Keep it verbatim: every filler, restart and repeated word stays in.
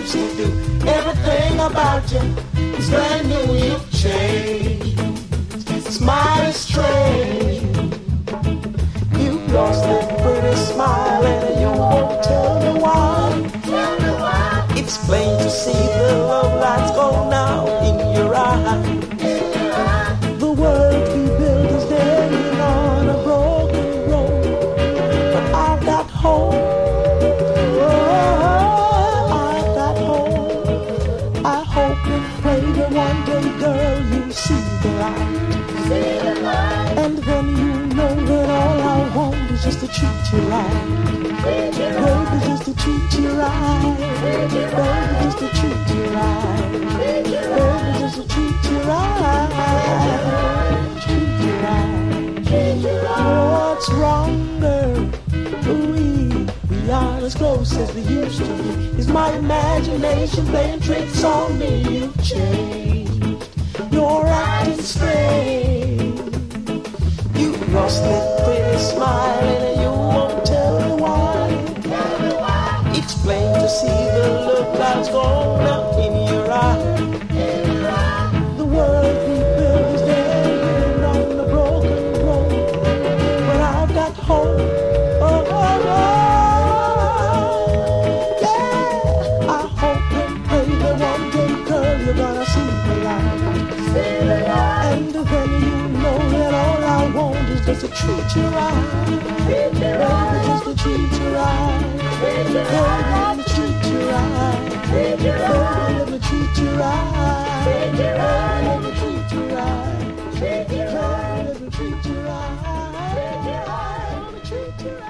used to do. Everything about you is brand new, you've changed. It's mighty strange. You lost that pretty smile and you won't tell me why. Tell me why. It's plain to see the love lights go now in your eyes. In your eyes. The world we built is standing on a broken road, but I've got hope. Oh, I've got hope. I hope and pray that one day, girl, you'll see the light. See the light. And then you know that all I want is just to treat you right. Treat you Baby, right. just to treat you right. Treat you Baby, right. just to treat you right. Treat you Baby, right. just to treat you right. Treat you right. Treat you right. What's wrong, girl? We, we aren't as close as we used to be. Is my imagination playing tricks on me? You've changed. You're acting strange. You lost that pretty smile and you won't tell me why. Tell me why. It's plain to see the look that's gone out in your eye. In your eyes. The world we built is standing on the broken road, but I've got hope. Oh, oh, oh, yeah. I hope and pray that one day, girl, you're gonna see the light. See the light. And then you know that all I want is just to treat you right. Treat you Baby, right. just to treat you right. Treat you Baby, right. let me treat you right. Treat you Baby, right. let me treat you right. Treat you right. Let me treat you right. Treat you right. Let me treat you right. Treat you right. Let me treat you right.